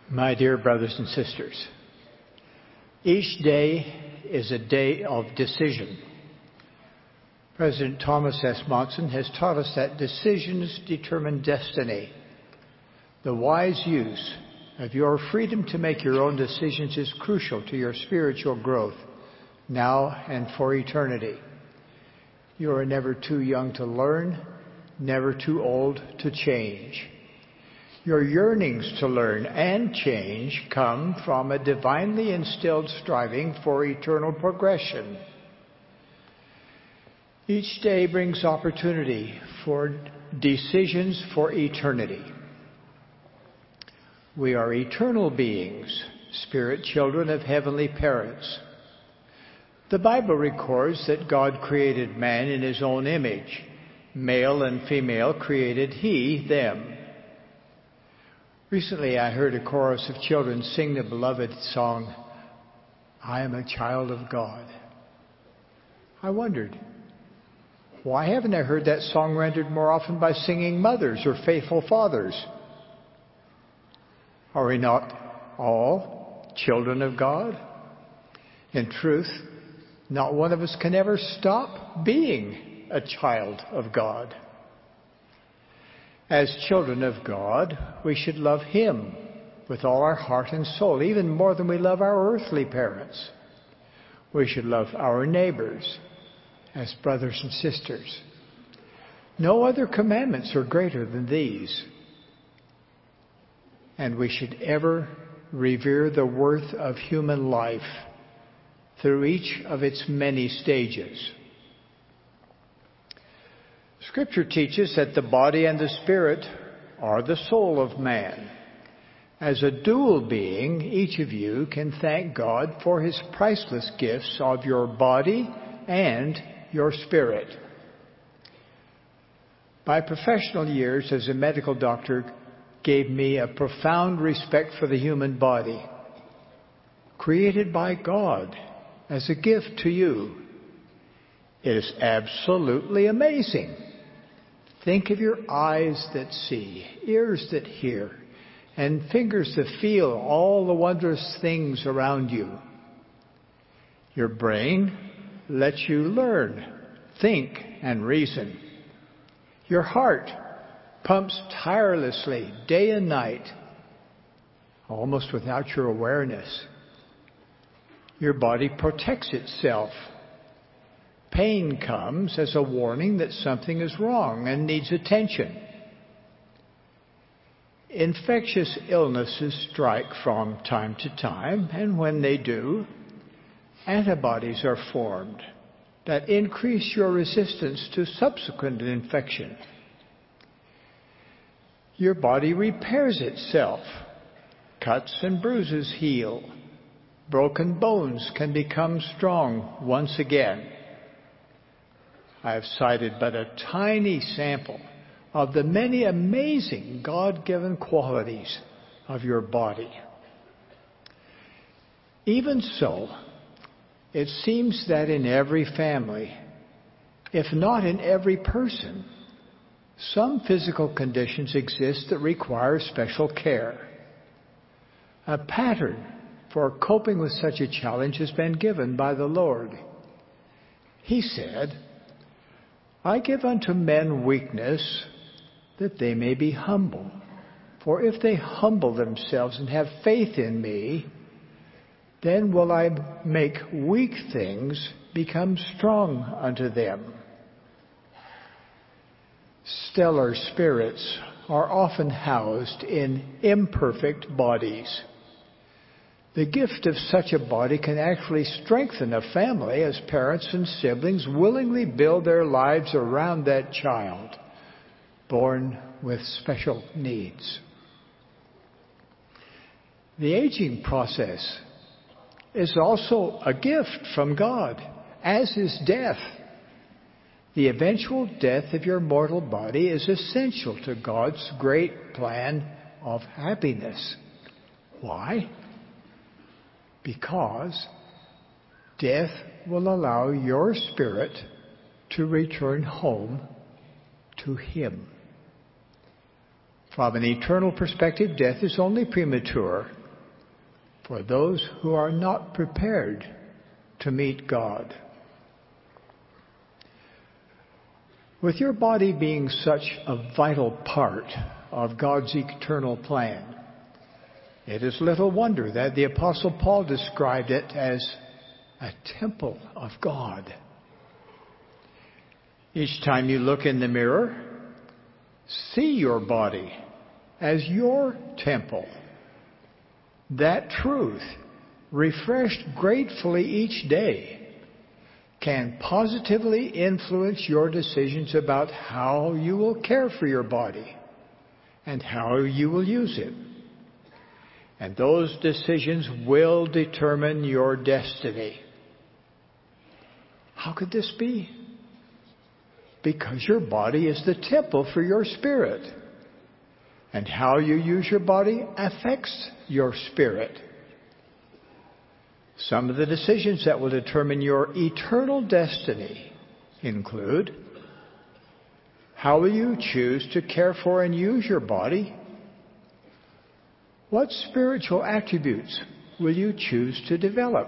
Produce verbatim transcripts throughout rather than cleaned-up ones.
My dear brothers and sisters, each day is a day of decision. President Thomas S. Monson has taught us that decisions determine destiny. The wise use of your freedom to make your own decisions is crucial to your spiritual growth, now and for eternity. You are never too young to learn, never too old to change. Your yearnings to learn and change come from a divinely instilled striving for eternal progression. Each day brings opportunity for decisions for eternity. We are eternal beings, spirit children of heavenly parents. The Bible records that God created man in his own image. Male and female created he them. Recently I heard a chorus of children sing the beloved song, I am a child of God. I wondered, why haven't I heard that song rendered more often by singing mothers or faithful fathers? Are we not all children of God? In truth, not one of us can ever stop being a child of God. As children of God, we should love Him with all our heart and soul, even more than we love our earthly parents. We should love our neighbors as brothers and sisters. No other commandments are greater than these. And we should ever revere the worth of human life through each of its many stages. Scripture teaches that the body and the spirit are the soul of man. As a dual being, each of you can thank God for His priceless gifts of your body and your spirit. My professional years as a medical doctor gave me a profound respect for the human body, created by God as a gift to you. It is absolutely amazing. Think of your eyes that see, ears that hear, and fingers that feel all the wondrous things around you. Your brain lets you learn, think, and reason. Your heart pumps tirelessly day and night, almost without your awareness. Your body protects itself. Pain comes as a warning that something is wrong and needs attention. Infectious illnesses strike from time to time, and when they do, antibodies are formed that increase your resistance to subsequent infection. Your body repairs itself. Cuts and bruises heal. Broken bones can become strong once again. I have cited but a tiny sample of the many amazing God-given qualities of your body. Even so, it seems that in every family, if not in every person, some physical conditions exist that require special care. A pattern for coping with such a challenge has been given by the Lord. He said, I give unto men weakness, that they may be humble. For if they humble themselves and have faith in me, then will I make weak things become strong unto them. Stellar spirits are often housed in imperfect bodies. The gift of such a body can actually strengthen a family as parents and siblings willingly build their lives around that child born with special needs. The aging process is also a gift from God, as is death. The eventual death of your mortal body is essential to God's great plan of happiness. Why? Because death will allow your spirit to return home to Him. From an eternal perspective, death is only premature for those who are not prepared to meet God. With your body being such a vital part of God's eternal plan, it is little wonder that the Apostle Paul described it as a temple of God. Each time you look in the mirror, see your body as your temple. That truth, refreshed gratefully each day, can positively influence your decisions about how you will care for your body and how you will use it. And those decisions will determine your destiny. How could this be? Because your body is the temple for your spirit. And how you use your body affects your spirit. Some of the decisions that will determine your eternal destiny include: how will you choose to care for and use your body? What spiritual attributes will you choose to develop?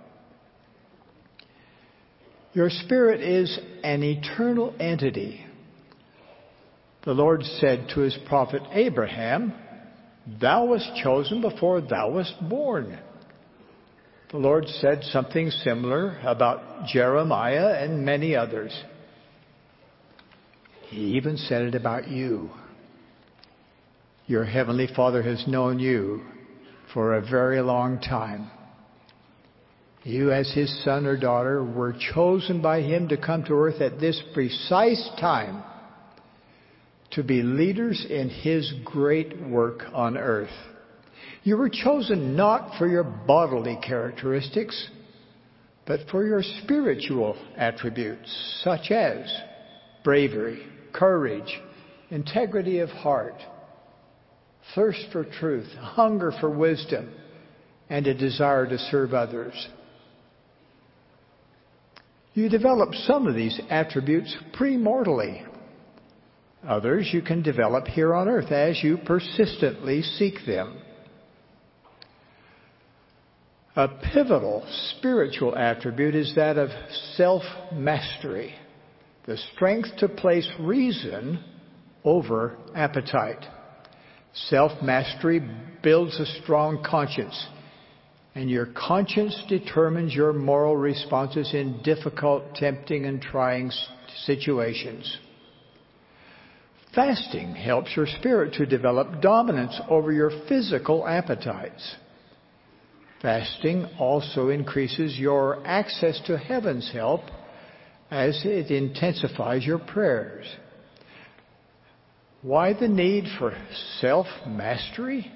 Your spirit is an eternal entity. The Lord said to his prophet Abraham, "Thou wast chosen before thou wast born." The Lord said something similar about Jeremiah and many others. He even said it about you. Your Heavenly Father has known you for a very long time. You, as His son or daughter, were chosen by Him to come to earth at this precise time to be leaders in His great work on earth. You were chosen not for your bodily characteristics, but for your spiritual attributes, such as bravery, courage, integrity of heart, thirst for truth, hunger for wisdom, and a desire to serve others. You develop some of these attributes premortally. Others you can develop here on earth as you persistently seek them. A pivotal spiritual attribute is that of self-mastery, the strength to place reason over appetite. Self-mastery builds a strong conscience, and your conscience determines your moral responses in difficult, tempting, and trying situations. Fasting helps your spirit to develop dominance over your physical appetites. Fasting also increases your access to heaven's help as it intensifies your prayers. Why the need for self-mastery?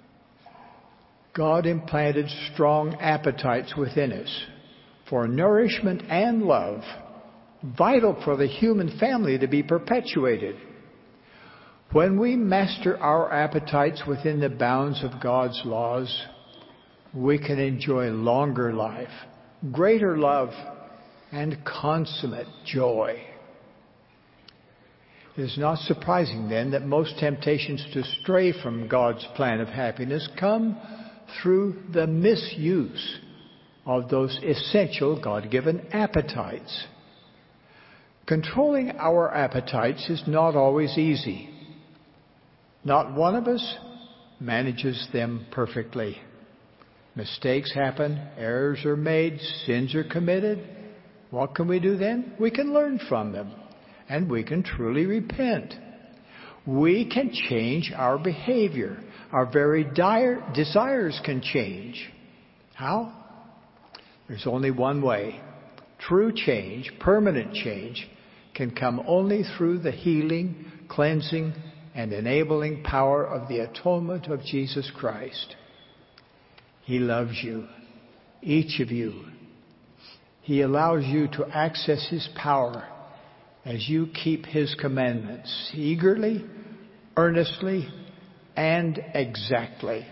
God implanted strong appetites within us for nourishment and love, vital for the human family to be perpetuated. When we master our appetites within the bounds of God's laws, we can enjoy longer life, greater love, and consummate joy. It is not surprising then that most temptations to stray from God's plan of happiness come through the misuse of those essential God-given appetites. Controlling our appetites is not always easy. Not one of us manages them perfectly. Mistakes happen, errors are made, sins are committed. What can we do then? We can learn from them, and we can truly repent. We can change our behavior. Our very dire desires can change. How? There's only one way. True change, permanent change, can come only through the healing, cleansing, and enabling power of the atonement of Jesus Christ. He loves you, each of you. He allows you to access His power as you keep His commandments eagerly, earnestly, and exactly.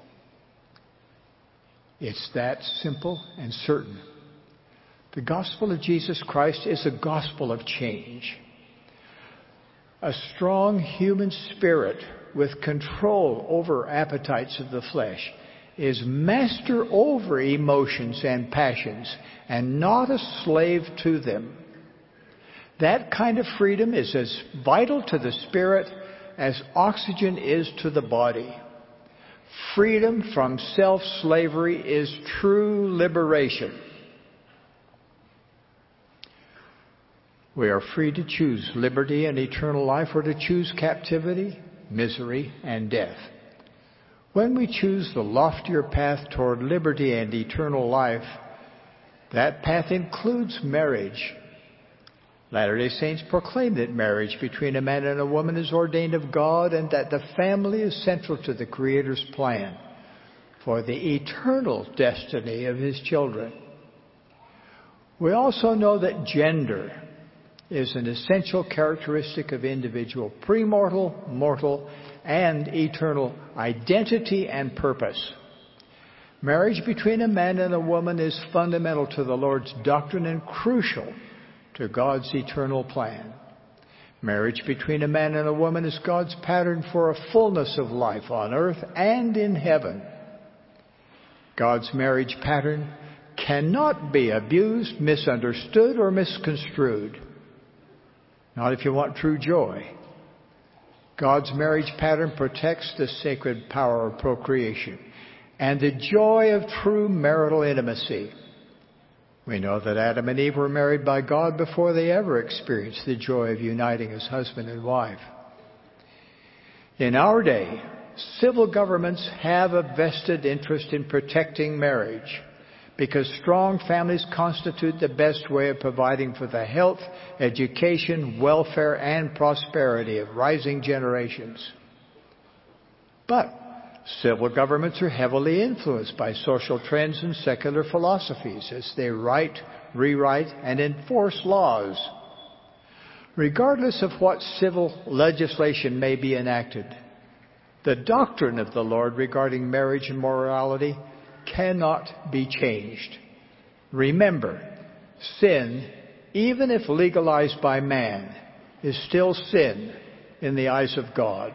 It's that simple and certain. The gospel of Jesus Christ is a gospel of change. A strong human spirit with control over appetites of the flesh, is master over emotions and passions and not a slave to them. That kind of freedom is as vital to the spirit as oxygen is to the body. Freedom from self-slavery is true liberation. We are free to choose liberty and eternal life, or to choose captivity, misery, and death. When we choose the loftier path toward liberty and eternal life, that path includes marriage. Latter-day Saints proclaim that marriage between a man and a woman is ordained of God, and that the family is central to the Creator's plan for the eternal destiny of His children. We also know that gender is an essential characteristic of individual premortal, mortal, and eternal identity and purpose. Marriage between a man and a woman is fundamental to the Lord's doctrine and crucial to God's eternal plan. Marriage between a man and a woman is God's pattern for a fullness of life on earth and in heaven. God's marriage pattern cannot be abused, misunderstood, or misconstrued. Not if you want true joy. God's marriage pattern protects the sacred power of procreation and the joy of true marital intimacy. We know that Adam and Eve were married by God before they ever experienced the joy of uniting as husband and wife. In our day, civil governments have a vested interest in protecting marriage, because strong families constitute the best way of providing for the health, education, welfare, and prosperity of rising generations. But civil governments are heavily influenced by social trends and secular philosophies as they write, rewrite, and enforce laws. Regardless of what civil legislation may be enacted, the doctrine of the Lord regarding marriage and morality cannot be changed. Remember, sin, even if legalized by man, is still sin in the eyes of God.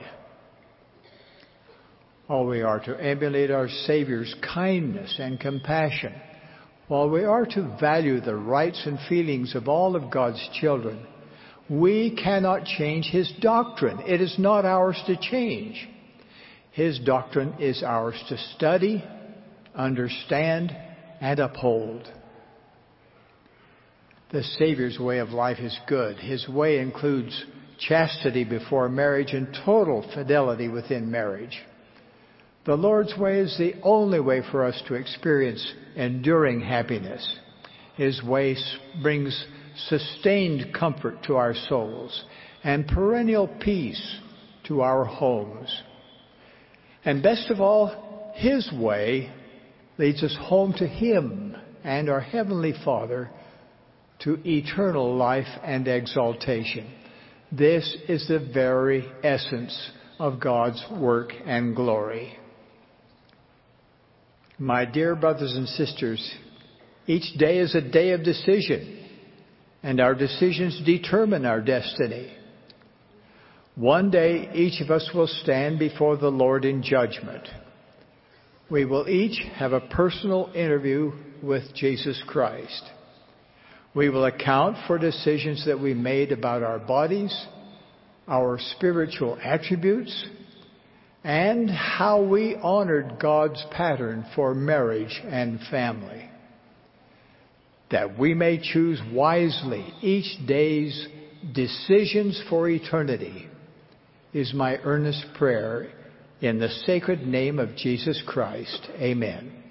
All we are to emulate our Savior's kindness and compassion, while we are to value the rights and feelings of all of God's children, we cannot change His doctrine. It is not ours to change. His doctrine is ours to study, understand, and uphold. The Savior's way of life is good. His way includes chastity before marriage and total fidelity within marriage. The Lord's way is the only way for us to experience enduring happiness. His way brings sustained comfort to our souls and perennial peace to our homes. And best of all, His way leads us home to Him and our Heavenly Father, to eternal life and exaltation. This is the very essence of God's work and glory. My dear brothers and sisters, each day is a day of decision, and our decisions determine our destiny. One day, each of us will stand before the Lord in judgment. We will each have a personal interview with Jesus Christ. We will account for decisions that we made about our bodies, our spiritual attributes, and how we honored God's pattern for marriage and family. That we may choose wisely each day's decisions for eternity is my earnest prayer in the sacred name of Jesus Christ. Amen.